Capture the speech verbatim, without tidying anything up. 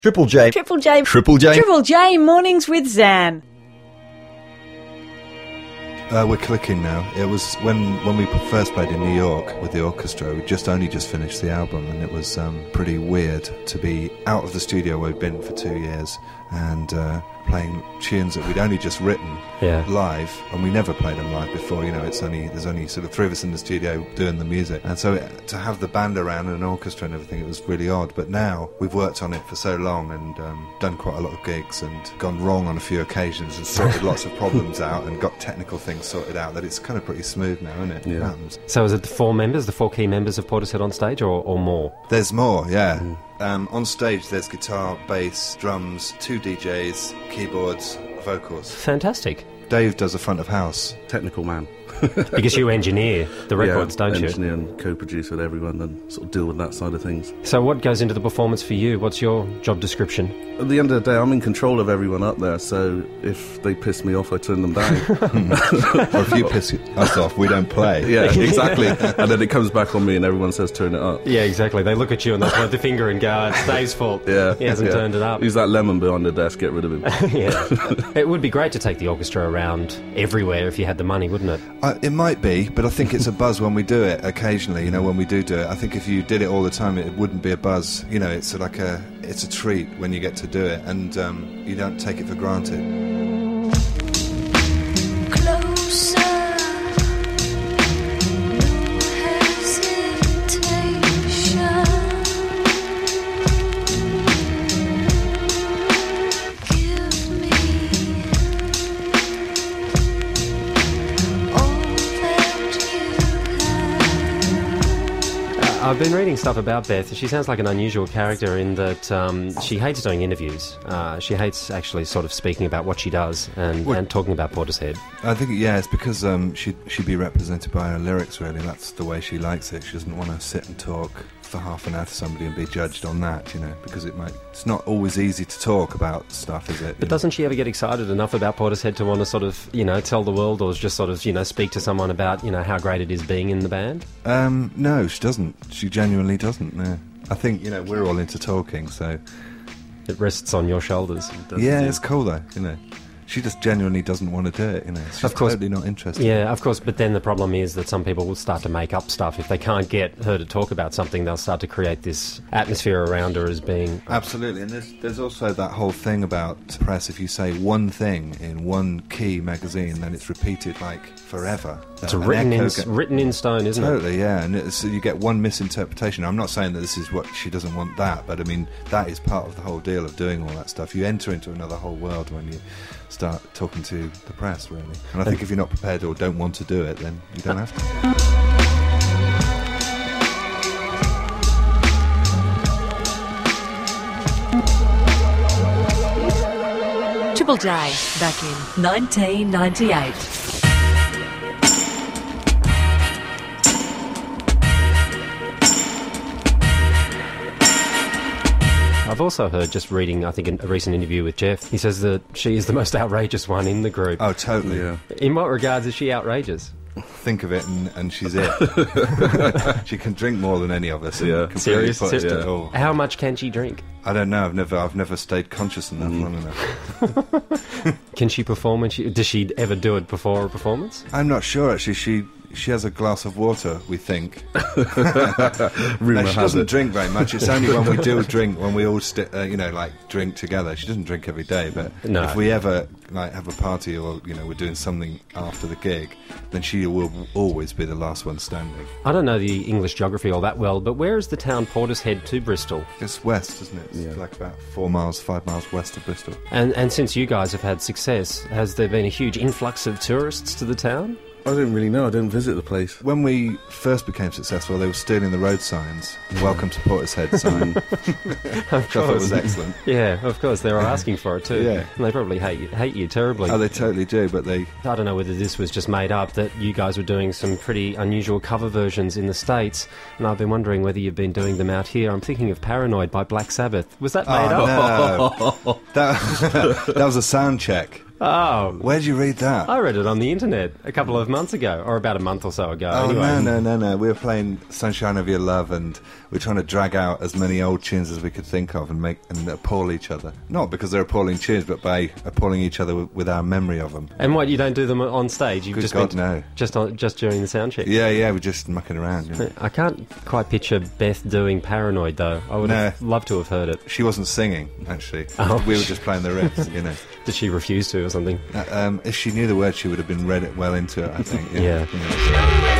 Triple J. Triple J. Triple J. Triple J Mornings with Zan. Uh, we're clicking now. It was when when we first played in New York with the orchestra. We just only just finished the album, and it was um, pretty weird to be out of the studio where we'd been for two years and uh, playing tunes that we'd only just written yeah. live, and we never played them live before. You know, it's only there's only sort of three of us in the studio doing the music, and so it, to have the band around and an orchestra and everything, it was really odd. But now we've worked on it for so long and um, done quite a lot of gigs and gone wrong on a few occasions and sorted lots of problems out and got technical things sorted out, that it's kind of pretty smooth now, isn't it? Yeah. It happens. So is it the four members, the four key members of Portishead on stage, or, or more? There's more, yeah. Mm. Um, on stage there's guitar, bass, drums, two D Js, keyboards, vocals. Fantastic. Dave does the front of house. Technical man. Because you engineer the records, yeah, don't you? engineer and co-produce with everyone and sort of deal with that side of things. So what goes into the performance for you? What's your job description? At the end of the day, I'm in control of everyone up there, so if they piss me off, I turn them down. Or if you piss us off, we don't play. Yeah, exactly. And then it comes back on me and everyone says, turn it up. Yeah, exactly. They look at you and they point the finger and go, it's Dave's fault. Yeah. He hasn't yeah. turned it up. Use that lemon behind the desk, get rid of him. Yeah. It would be great to take the orchestra around everywhere if you had the money, wouldn't it? Uh, it might be, but I think it's a buzz when we do it occasionally, you know, when we do do it. I think if you did it all the time, it wouldn't be a buzz. You know, it's like a, it's a treat when you get to do it, and um, you don't take it for granted. Closer, hesitation. Give me all that you have. I've been reading stuff about Beth. She sounds like an unusual character in that um, she hates doing interviews. Uh, she hates actually sort of speaking about what she does and, Well, and talking about Portishead. I think, yeah, it's because um, she, she'd be represented by her lyrics, really. That's the way she likes it. She doesn't want to sit and talk for half an hour to somebody and be judged on that, you know, because it might, it's not always easy to talk about stuff, is it? But doesn't she ever get excited enough about Portishead to want to sort of, you know, tell the world, or just sort of, you know, speak to someone about, you know, how great it is being in the band? Um, no, she doesn't. She genuinely doesn't, no. I think, you know, we're all into talking, so... It rests on your shoulders. Yeah, it's cool, though, you know. She just genuinely doesn't want to do it, you know. She's Of course. totally not interested. Yeah, of course, but then the problem is that some people will start to make up stuff. If they can't get her to talk about something, they'll start to create this atmosphere around her as being... Absolutely, and there's, there's also that whole thing about press. If you say one thing in one key magazine, then it's repeated, like, forever. It's Uh, a an written in, echo ga- written in stone, isn't it? Totally, yeah, and it's, so you get one misinterpretation. I'm not saying that this is what she doesn't want that, but I mean, that is part of the whole deal of doing all that stuff. You enter into another whole world when you start talking to the press, really. And I think if you're not prepared or don't want to do it, then you don't have to. Triple J, back in nineteen ninety-eight. I've also heard, just reading, I think, in a recent interview with Jeff, he says that she is the most outrageous one in the group. Oh, totally. Yeah. In what regards is she outrageous? Think of it, and, and she's it. She can drink more than any of us. and Yeah. completely Serious? put us to- Yeah. oh. How much can she drink? I don't know. I've never, I've never stayed conscious enough long enough. Can she perform when she... Does she ever do it before a performance? I'm not sure. Actually, she she has a glass of water. We think. Rumour No, she has doesn't it. drink very much. It's only when we do drink, when we all, sti- uh, you know, like drink together. She doesn't drink every day, but No. if we ever like have a party or you know we're doing something after the gig, then she will always be the last one standing. I don't know the English geography all that well, but where is the town Portishead to Bristol? It's west, isn't it? It's Yeah. like about four miles, five miles west of Bristol. And and since you guys have had success, has there been a huge influx of tourists to the town? I didn't really know. I didn't visit the place. When we first became successful, they were stealing the road signs. Welcome to Portishead sign. Which I thought was excellent. Yeah, of course, they were asking for it too. Yeah. And they probably hate you, hate you terribly. Oh, they totally do, but they... I don't know whether this was just made up, that you guys were doing some pretty unusual cover versions in the States, and I've been wondering whether you've been doing them out here. I'm thinking of Paranoid by Black Sabbath. Was that made Oh, up? no. that, that was a sound check. Oh, Where'd you read that? I read it on the internet a couple of months ago, or about a month or so ago. Oh, anyway. no, no, no, no. We were playing Sunshine of Your Love, and we're trying to drag out as many old tunes as we could think of and make and appall each other. Not because they're appalling tunes, but by appalling each other with, with our memory of them. And what, you don't do them on stage? You've Good just God, been no. just on, just during the sound check. Yeah, yeah, we're just mucking around. You know. I can't quite picture Beth doing Paranoid, though. I would No. have loved to have heard it. She wasn't singing, actually. Oh. We were just playing the riffs, you know. Did she refuse to or something? Uh, um, if she knew the words, she would have been read it well into it, I think. Yeah. You know, so.